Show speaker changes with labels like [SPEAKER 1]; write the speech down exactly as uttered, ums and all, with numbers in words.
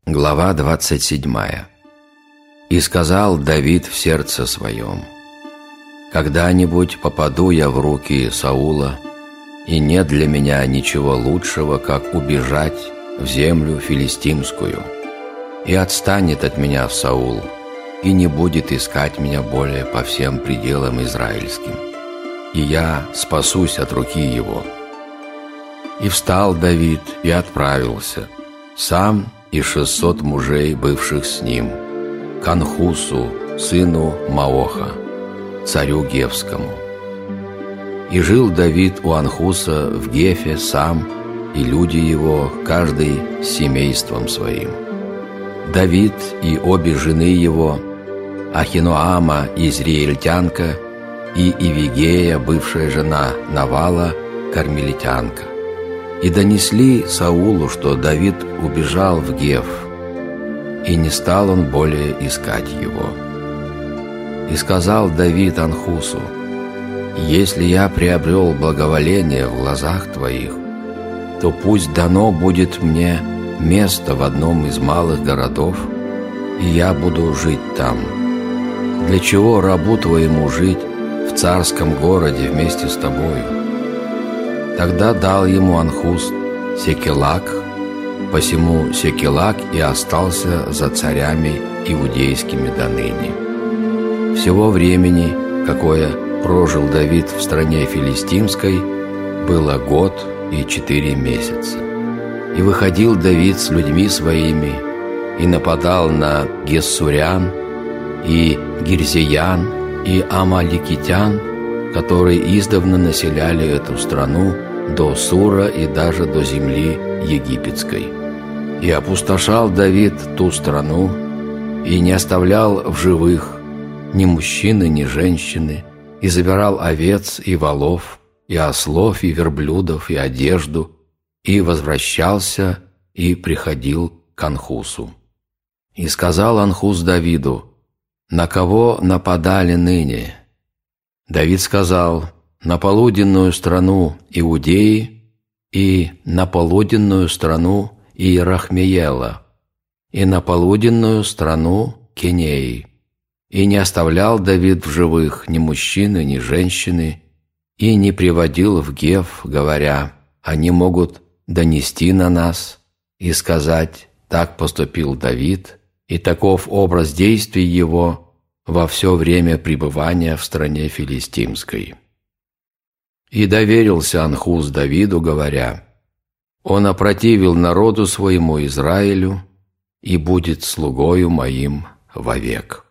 [SPEAKER 1] Глава двадцать седьмая. «И сказал Давид в сердце своем: когда-нибудь попаду я в руки Саула, и нет для меня ничего лучшего, как убежать в землю филистимскую. И отстанет от меня Саул, и не будет искать меня более по всем пределам израильским, и я спасусь от руки его». И встал Давид и отправился, сам и шестьсот мужей, бывших с ним, к Анхусу, сыну Маоха, царю Гевскому. И жил Давид у Анхуса в Гефе сам, и люди его, каждый с семейством своим. Давид и обе жены его, Ахиноама, израильтянка, и Ивигея, бывшая жена Навала, кармелитянка. И донесли Саулу, что Давид убежал в Геф, и не стал он более искать его. И сказал Давид Анхусу: «Если я приобрел благоволение в глазах твоих, то пусть дано будет мне место в одном из малых городов, и я буду жить там. Для чего рабу твоему жить в царском городе вместе с тобою?» Тогда дал ему Анхус Секелак, посему Секелак и остался за царями иудейскими доныне. Всего времени, какое прожил Давид в стране филистимской, было год и четыре месяца. И выходил Давид с людьми своими, и нападал на Гессурян, и Гирзиян, и Амаликитян, которые издавна населяли эту страну до Сура и даже до земли египетской. И опустошал Давид ту страну, и не оставлял в живых ни мужчины, ни женщины, и забирал овец и волов, и ослов, и верблюдов, и одежду, и возвращался, и приходил к Анхусу. И сказал Анхус Давиду: «На кого нападали ныне?» Давид сказал: «На полуденную страну Иудеи и на полуденную страну Иерахмеела и на полуденную страну Кинеи». И не оставлял Давид в живых ни мужчины, ни женщины, и не приводил в Геф, говоря: «Они могут донести на нас и сказать: так поступил Давид, и таков образ действий его во все время пребывания в стране филистимской». И доверился Анхус Давиду, говоря: «Он опротивил народу своему Израилю и будет слугою моим вовек».